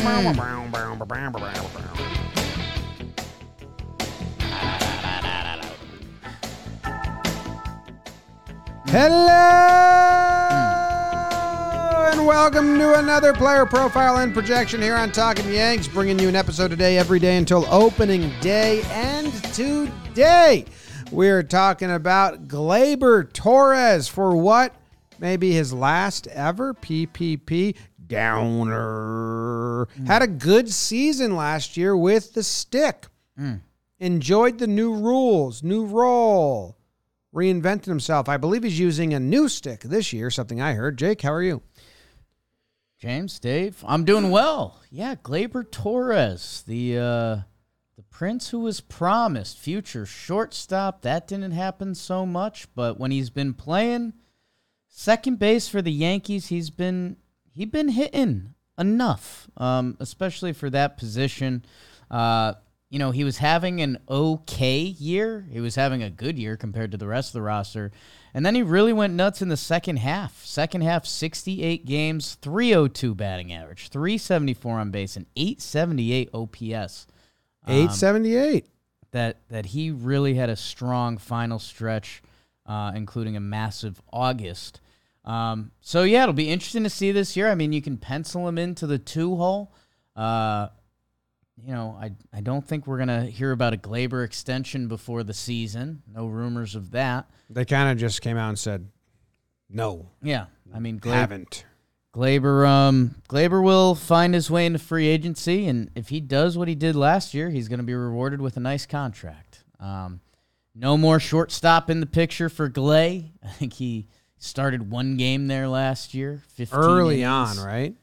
Hello and welcome to another player profile and projection here on Talking Yanks, bringing you an episode today, every day until opening day. And today we're talking about Gleyber Torres for what may be his last ever PPP downer. Had a good season last year with the stick. Enjoyed the new rules, new role. Reinvented himself. I believe he's using a new stick this year, something I heard. Jake, how are you? James, Dave, I'm doing well. Yeah, Gleyber Torres, the prince who was promised, future shortstop. That didn't happen so much, but when he's been playing second base for the Yankees, he's been hitting enough, especially for that position. He was having an okay year. He was having a good year compared to the rest of the roster. And then he really went nuts in the second half. Second half, 68 games, 302 batting average, 374 on base, and 878 OPS. 878. That he really had a strong final stretch, including a massive August. It'll be interesting to see this year. I mean, you can pencil him into the 2-hole. I don't think we're going to hear about a Gleyber extension before the season. No rumors of that. They kind of just came out and said, no. Yeah. I mean, haven't. Gleyber will find his way into free agency, and if he does what he did last year, he's going to be rewarded with a nice contract. No more shortstop in the picture for Gley. I think he started one game there last year, 15 early innings. on, right?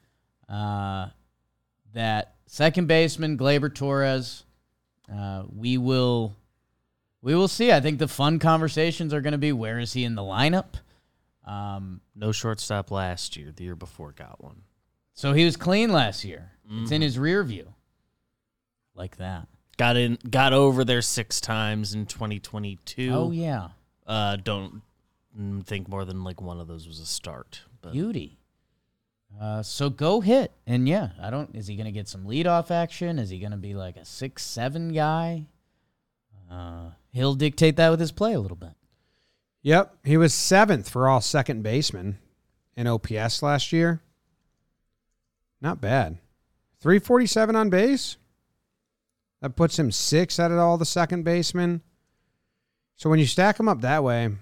That second baseman, Gleyber Torres, we will see. I think the fun conversations are going to be, where is he in the lineup? No shortstop last year. The year before got one. So he was clean last year. It's in his rear view. Like that. Got over there 6 times in 2022. Oh, yeah. Don't think more than like one of those was a start. But. Beauty. So go hit. And yeah, is he going to get some leadoff action? Is he going to be like a 6-7 guy? He'll dictate that with his play a little bit. Yep. He was 7th for all second basemen in OPS last year. Not bad. 347 on base. That puts him 6th out of all the second basemen. So when you stack him up that way,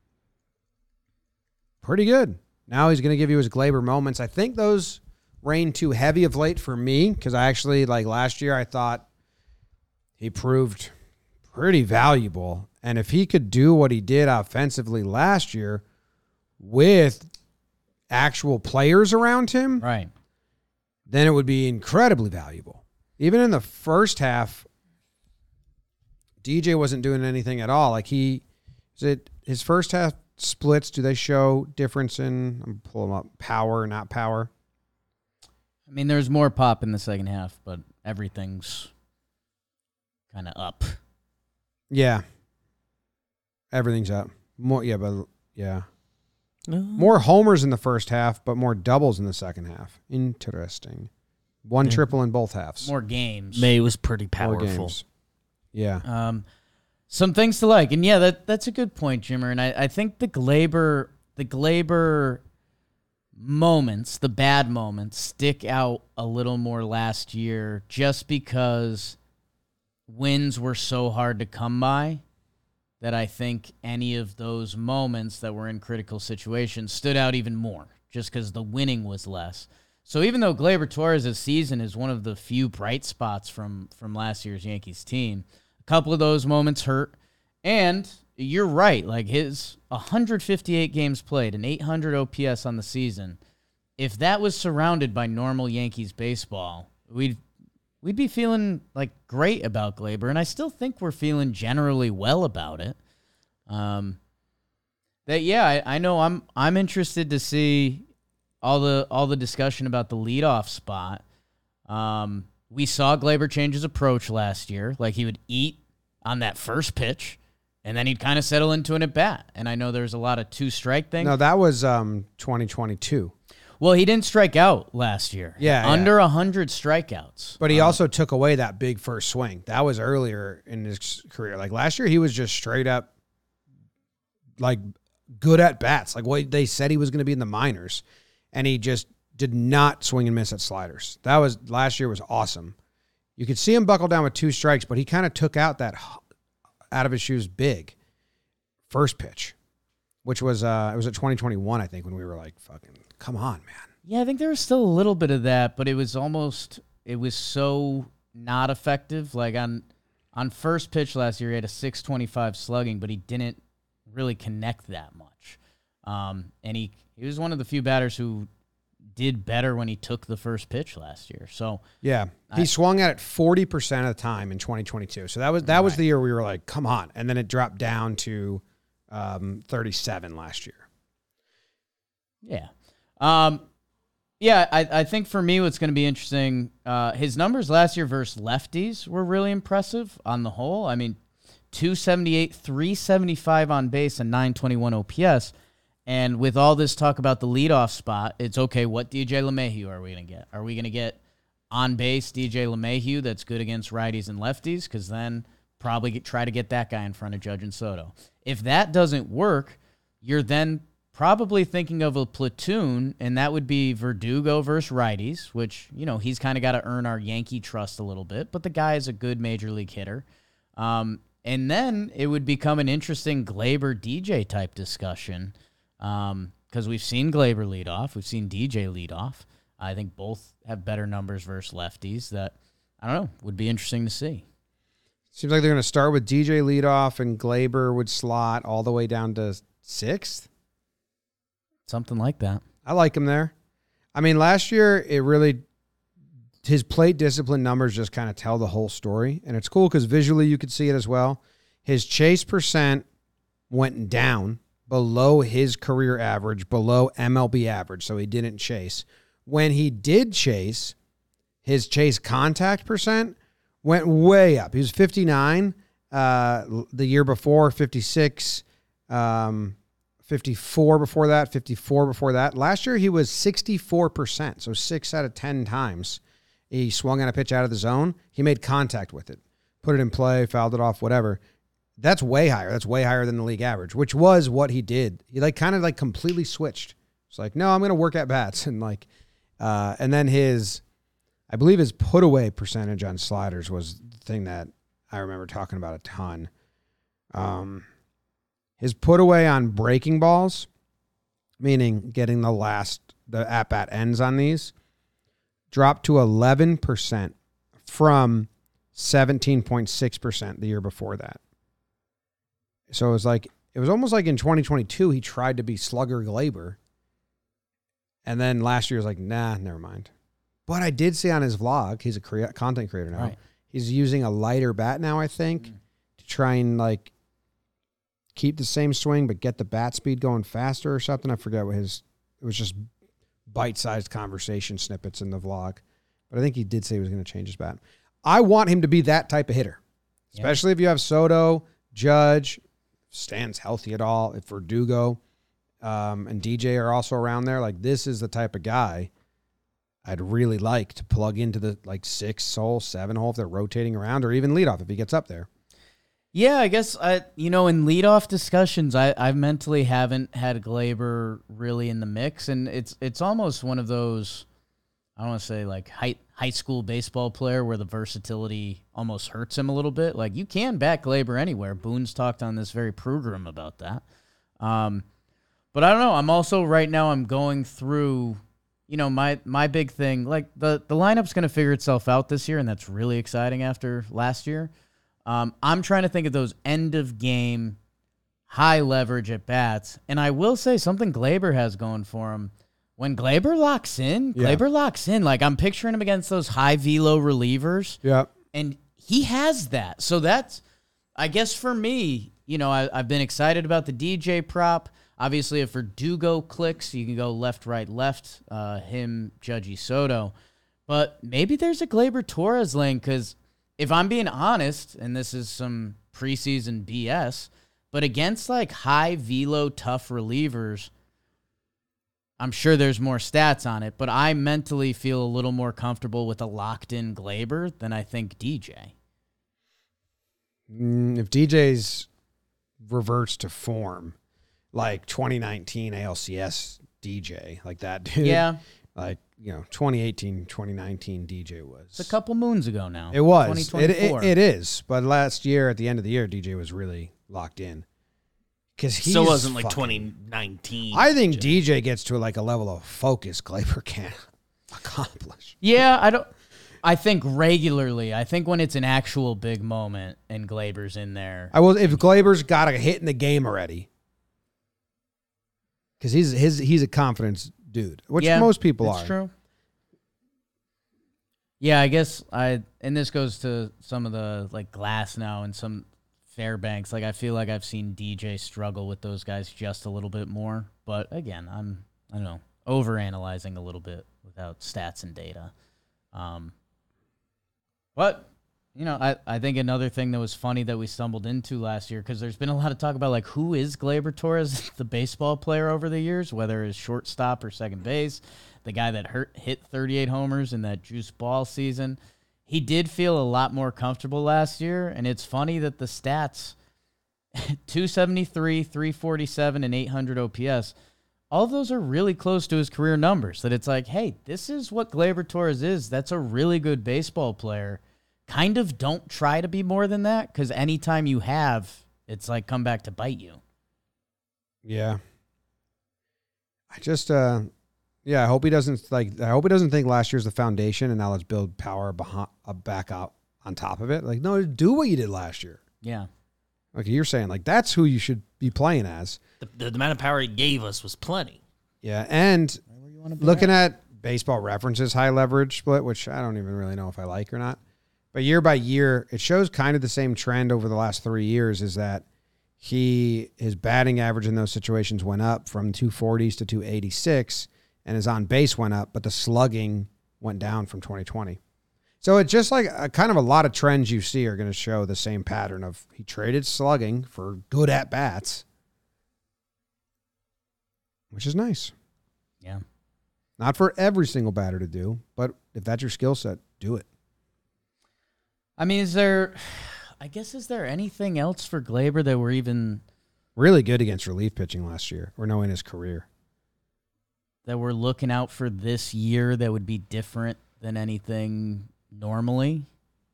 pretty good. Now he's going to give you his Gleyber moments. I think those rain too heavy of late for me, because I actually, like last year, I thought he proved pretty valuable. And if he could do what he did offensively last year with actual players around him, right, then it would be incredibly valuable. Even in the first half, DJ wasn't doing anything at all. Like his first half splits, do they show difference in, I'm pulling them up, power, not power? I mean, there's more pop in the second half, but everything's kind of up. Yeah. Everything's up. More homers in the first half, but more doubles in the second half. Interesting. One triple in both halves. More games. May was pretty powerful. More games. Yeah. Some things to like. And yeah, that's a good point, Jimmer. And I think the Gleyber moments, the bad moments, stick out a little more last year just because wins were so hard to come by, that I think any of those moments that were in critical situations stood out even more, just because the winning was less. So even though Gleyber Torres' season is one of the few bright spots from last year's Yankees team, a couple of those moments hurt. And you're right, like his 158 games played and 800 OPS on the season, if that was surrounded by normal Yankees baseball, we'd be feeling like great about Gleyber, and I still think we're feeling generally well about it. I know I'm interested to see all the discussion about the leadoff spot. We saw Gleyber change his approach last year, like he would eat on that first pitch, and then he'd kind of settle into an at bat. And I know there's a lot of 2-strike things. No, that was 2022. Well, he didn't strike out last year. Yeah, Under 100 strikeouts. But he also took away that big first swing. That was earlier in his career. Like last year, he was just straight up like good at bats. Like what they said he was going to be in the minors. And he just did not swing and miss at sliders. Last year was awesome. You could see him buckle down with 2 strikes, but he kind of took out that out of his shoes big first pitch, which was, it was at 2021, I think, when we were like, fucking, come on, man. Yeah, I think there was still a little bit of that, but it was so not effective. Like on first pitch last year, he had a 625 slugging, but he didn't really connect that much. And he was one of the few batters who did better when he took the first pitch last year. So yeah, he swung at it 40% of the time in 2022. So that was the year we were like, come on. And then it dropped down to 37 last year. Yeah. I think for me what's going to be interesting, his numbers last year versus lefties were really impressive on the whole. I mean, 278, 375 on base, and 921 OPS. And with all this talk about the leadoff spot, it's okay, what DJ LeMahieu are we going to get? Are we going to get on base DJ LeMahieu that's good against righties and lefties? Because then probably try to get that guy in front of Judge and Soto. If that doesn't work, you're then probably thinking of a platoon, and that would be Verdugo versus righties, which, he's kind of got to earn our Yankee trust a little bit, but the guy is a good major league hitter. And then it would become an interesting Gleyber DJ type discussion. Because we've seen Gleyber lead off. We've seen DJ lead off. I think both have better numbers versus lefties that, I don't know, would be interesting to see. Seems like they're going to start with DJ lead off and Gleyber would slot all the way down to 6th. Something like that. I like him there. I mean, last year, his plate discipline numbers just kind of tell the whole story. And it's cool because visually you could see it as well. His chase percent went down below his career average, below MLB average, so he didn't chase. When he did chase, his chase contact percent went way up. He was 59 the year before, 56, 54 before that, 54 before that. Last year, he was 64%, so 6 out of 10 times he swung on a pitch out of the zone. He made contact with it, put it in play, fouled it off, whatever. That's way higher. That's way higher than the league average, which was what he did. He kind of completely switched. It's like, no, I'm going to work at bats. And and then I believe his put away percentage on sliders was the thing that I remember talking about a ton. His put away on breaking balls, meaning getting the at bat ends on these, dropped to 11% from 17.6% the year before that. So it was almost like in 2022, he tried to be Slugger Gleyber. And then last year was like, nah, never mind. But I did see on his vlog, he's a content creator now. Right. He's using a lighter bat now, I think, to try and keep the same swing, but get the bat speed going faster or something. I forget it was just bite-sized conversation snippets in the vlog. But I think he did say he was going to change his bat. I want him to be that type of hitter, especially if you have Soto, Judge, Stan's healthy at all, if Verdugo and DJ are also around there. This is the type of guy I'd really like to plug into the 6 hole, 7 hole if they're rotating around, or even leadoff if he gets up there. Yeah, I guess in leadoff discussions, I mentally haven't had Gleyber really in the mix, and it's almost one of those, I don't want to say high school baseball player where the versatility almost hurts him a little bit. You can back Gleyber anywhere. Boone's talked on this very program about that. But I don't know. I'm also right now I'm going through, my big thing. The lineup's going to figure itself out this year, and that's really exciting after last year. I'm trying to think of those end of game, high leverage at bats, and I will say something Gleyber has going for him. When Gleyber locks in, I'm picturing him against those high velo relievers. Yeah. And he has that. So that's, I guess for me, I've been excited about the DJ prop. Obviously, if Verdugo clicks, you can go left, right, left, him, Judgy, Soto. But maybe there's a Gleyber Torres lane, because if I'm being honest, and this is some preseason BS, but against high velo tough relievers, I'm sure there's more stats on it, but I mentally feel a little more comfortable with a locked-in Glaber than I think DJ. If DJ's reverts to form, like 2019 ALCS DJ, like that dude. Yeah. Like, 2018, 2019 DJ was. It's a couple moons ago now. It was. 2024. It is. But last year, at the end of the year, DJ was really locked in. Because he still wasn't like 2019. I think DJ gets to like a level of focus Glaber can't accomplish. Yeah, I think regularly. I think when it's an actual big moment and Glaber's in there. If Glaber's got a hit in the game already. Because he's a confidence dude, which most people are. That's true. Yeah, I guess and this goes to some of the like Glass now and some Fairbanks. Like I feel like I've seen DJ struggle with those guys just a little bit more. But again, I don't know, overanalyzing a little bit without stats and data. But I think another thing that was funny that we stumbled into last year, because there's been a lot of talk about like who is Gleyber Torres, the baseball player over the years, whether it's shortstop or second base, the guy that hit 38 homers in that juice ball season. He did feel a lot more comfortable last year, and it's funny that the stats, 273, 347, and 800 OPS, all of those are really close to his career numbers. That it's like, hey, this is what Gleyber Torres is. That's a really good baseball player. Kind of don't try to be more than that, because anytime you have, it's like come back to bite you. Yeah. I just I hope he doesn't think last year's the foundation and now let's build power back up on top of it. Like, no, do what you did last year. Yeah. Like you're saying, like that's who you should be playing as. The amount of power he gave us was plenty. Yeah, and looking at Baseball References high leverage split, which I don't even really know if I like or not. But year by year, it shows kind of the same trend over the last 3 years is that his batting average in those situations went up from 240s to 286, and his on base went up, but the slugging went down from 2020. So it's just like kind of a lot of trends you see are going to show the same pattern of he traded slugging for good at bats, which is nice. Yeah. Not for every single batter to do, but if that's your skill set, do it. I mean, is there anything else for Gleyber that we're even really good against relief pitching last year or no in his career that we're looking out for this year that would be different than anything normally?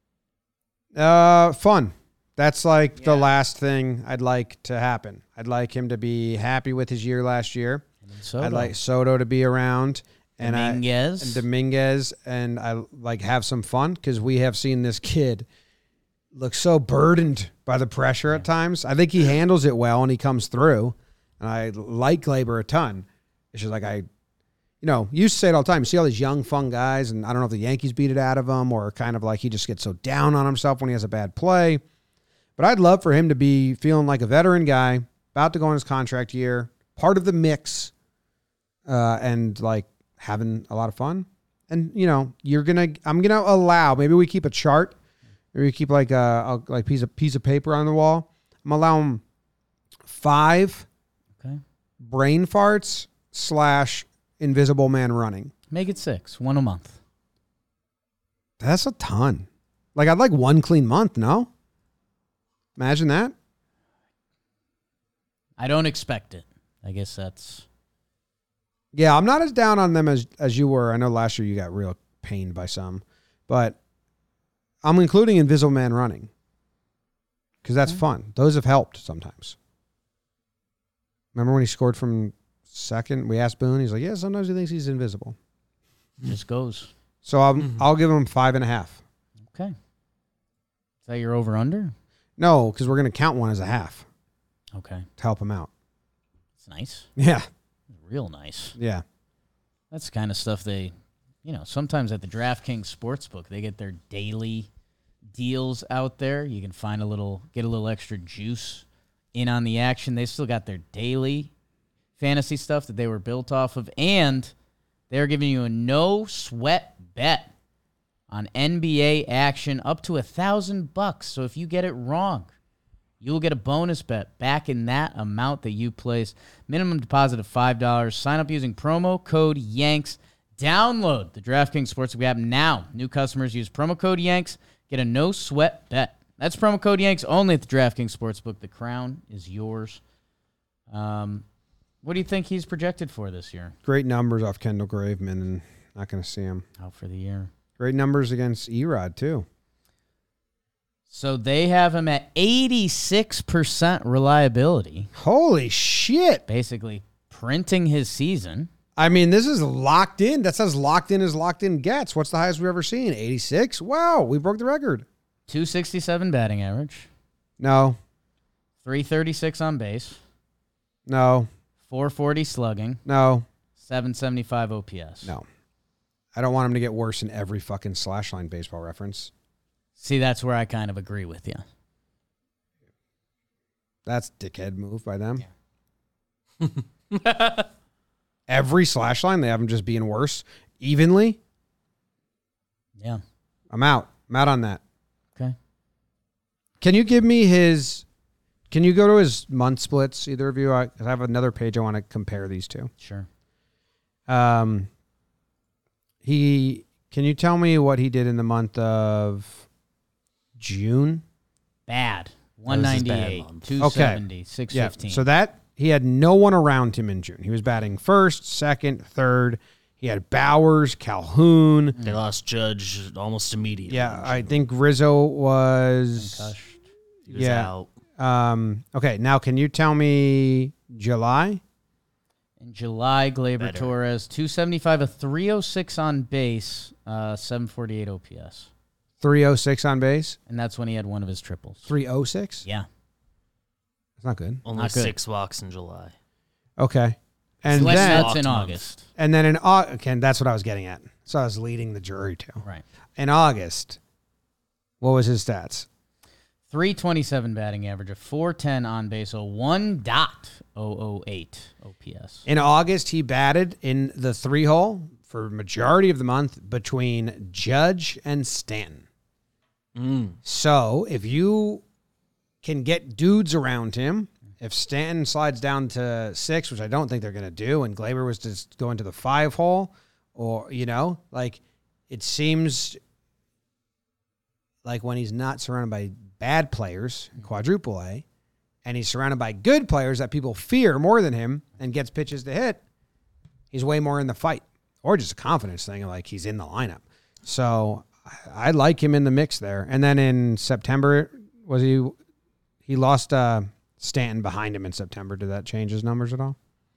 Fun. That's like the last thing I'd like to happen. I'd like him to be happy with his year last year. I'd like Soto to be around. Dominguez, and I like have some fun because we have seen this kid look so burdened by the pressure at times. I think he handles it well and he comes through, and I like Gleyber a ton. It's just like you used to say it all the time. You see all these young, fun guys, and I don't know if the Yankees beat it out of him or kind of like he just gets so down on himself when he has a bad play. But I'd love for him to be feeling like a veteran guy, about to go on his contract year, part of the mix, and like having a lot of fun. And, I'm going to allow, maybe we keep a chart, maybe we keep like a piece of paper on the wall. I'm going to allow him 5 brain farts / invisible man running. Make it 6, 1 a month. That's a ton. Like I'd like 1 clean month, no? Imagine that. I don't expect it. I guess that's... Yeah, I'm not as down on them as you were. I know last year you got real pained by some, but I'm including Invisible Man running because that's fun. Those have helped sometimes. Remember when he scored from second? We asked Boone. He's like, yeah, sometimes he thinks he's invisible. Just goes. So I'll give him 5.5. Okay. Is that your over-under? No, because we're going to count one as a half. Okay. To help him out. That's nice. Yeah. Real nice. Yeah. That's the kind of stuff they, sometimes at the DraftKings Sportsbook, they get their daily deals out there. You can get a little extra juice in on the action. They still got their daily fantasy stuff that they were built off of, and they're giving you a no sweat bet on NBA action up to $1,000. So if you get it wrong you will get a bonus bet back in that amount that you place. Minimum deposit of $5. Sign up using promo code YANKS. Download the DraftKings Sportsbook app now. New customers use promo code YANKS. Get a no-sweat bet. That's promo code YANKS only at the DraftKings Sportsbook. The crown is yours. What do you think he's projected for this year? Great numbers off Kendall Graveman, and not going to see him. Out for the year. Great numbers against Erod, too. So they have him at 86% reliability. Holy shit. Basically printing his season. I mean, this is locked in. That's as locked in as locked in gets. What's the highest we've ever seen? 86? Wow, we broke the record. 267 batting average. No. 336 on base. No. 440 slugging. No. 775 OPS. No. I don't want him to get worse in every fucking slash line baseball reference. See, that's where I kind of agree with you. That's dickhead move by them. Yeah. Every slash line, they have him just being worse evenly. Yeah. I'm out. I'm out on that. Okay. Can you give me his... Can you go to his month splits, either of you? I have another page I want to compare these two. Sure. Can you tell me what he did in the month of June? Bad. That was his bad 198, month. 270, 615. Yeah. So that he had no one around him in June. He was batting first, second, third. He had Bowers, Calhoun. They lost Judge almost immediately. Yeah, I think Rizzo was... Concussion. He was out. Okay, now can you tell me July? In July, Gleyber Better. Torres, 275, a 306 on base, 748 OPS. 306 on base? And that's when he had one of his triples. 306? Yeah. That's not good. Only Not good. 6 walks in July. Okay. And Less then, that's in Month. August. and then in August, okay, that's what I was getting at. So I was leading the jury to. Right. In August, what was his stats? 327 batting average, a 410 on base, a 1.008 OPS. In August, he batted in the 3-hole for majority of the month between Judge and Stanton. So if you can get dudes around him, if Stanton slides down to 6, which I don't think they're going to do, and Gleyber was to go into the 5-hole, or, like it seems like when he's not surrounded by bad players, quadruple A, and he's surrounded by good players that people fear more than him and gets pitches to hit, he's way more in the fight, or just a confidence thing, like he's in the lineup. So I like him in the mix there. And then in September, he lost Stanton behind him in September. Did that change his numbers at all?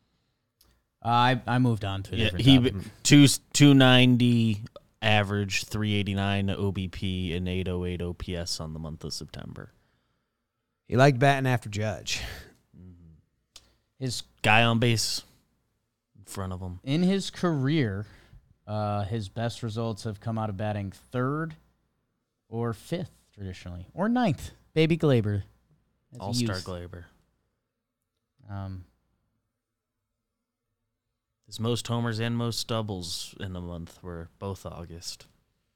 I moved on to a different he topic. 290 average, 389 OBP, and 808 OPS on the month of September. He liked batting after Judge. His Guy on base in front of him. In his career, his best results have come out of batting third or fifth traditionally, or ninth. Baby Gleyber. as a All-Star youth. Gleyber. Um, His most homers and most doubles in the month were both August.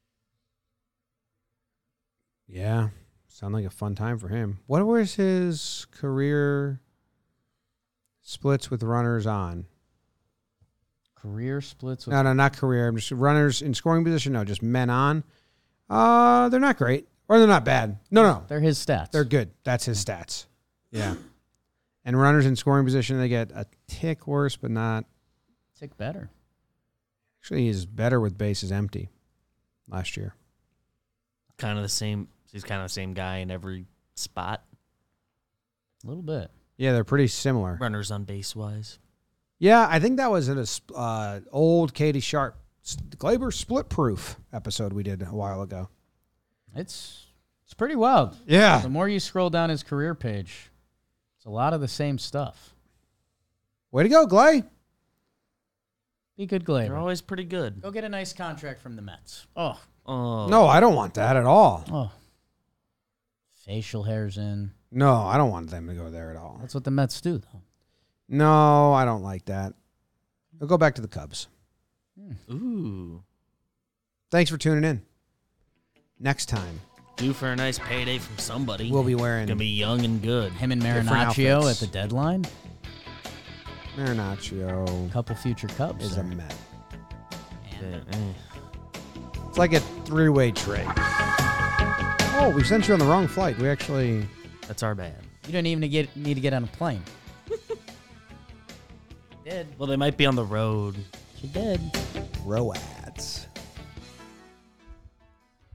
Yeah. Sound like a fun time for him. What was his career splits with runners on? career splits with No, not career. I'm just runners in scoring position. No, just men on. They're not great. Or they're not bad. No. They're his stats. They're good. That's his stats. Yeah. And runners in scoring position, they get a tick worse, but not. Tick better. Actually, he's better with bases empty last year. Kind of the same. He's kind of the same guy in every spot. A little bit. Yeah, they're pretty similar. Runners on base wise. Yeah, I think that was in a old Katie Sharp Gleyber split proof episode we did a while ago. It's pretty wild. Yeah. The more you scroll down his career page, it's a lot of the same stuff. Way to go, Gley. Be good, They're Gleyber. always pretty good. Go get a nice contract from the Mets. Oh. No, I don't want that at all. Oh. Facial hairs in. No, I don't want them to go there at all. That's what the Mets do, though. No, I don't like that. I'll go back to the Cubs. Ooh. Thanks for tuning in. Next time, Due for a nice payday from somebody. We'll be wearing Gonna be young and good. Him and Different Marinaccio at outfits. the deadline. Marinaccio Couple future Cubs. is a there. Met. And It's like a three-way trade. Oh, we sent you on the wrong flight. We actually... That's our bad. you didn't even need to get on a plane. Did. Well, they might be on the road. She did. Roads.